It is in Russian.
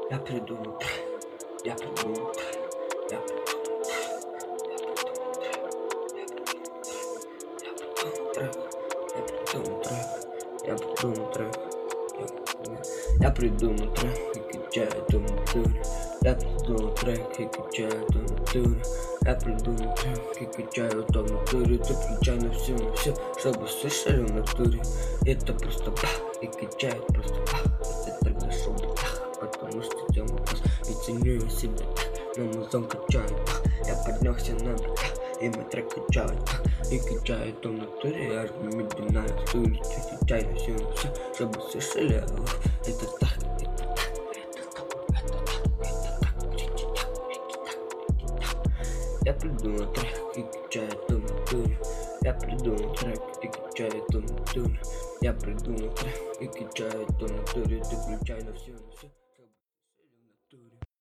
Я придумал трек, я придумал трек, я придумал трек, я придумал трек, я придумал трек, я придумал трек, и качаю эту натуру. Я придумал трек, и качаю эту натуру. Я придумал трек, и качаю эту натуру. Ты включай на все, чтобы слышали в натуре. Это просто бах, и качает просто бах. Это трек зашел бах, потому что делал бас. И ценю я себя так, но музон качает бах. Я поднялся на бах, и мой трек качает бах. И качаю эту натуре, я жму медленно на стуле. Ты качай на все, чтобы слышали. Это так. Я придумал трек и качаю эту натуру. Я придумал трек и качаю эту натуру. Я придумал трек и качаю эту натуру. Ты включай на все.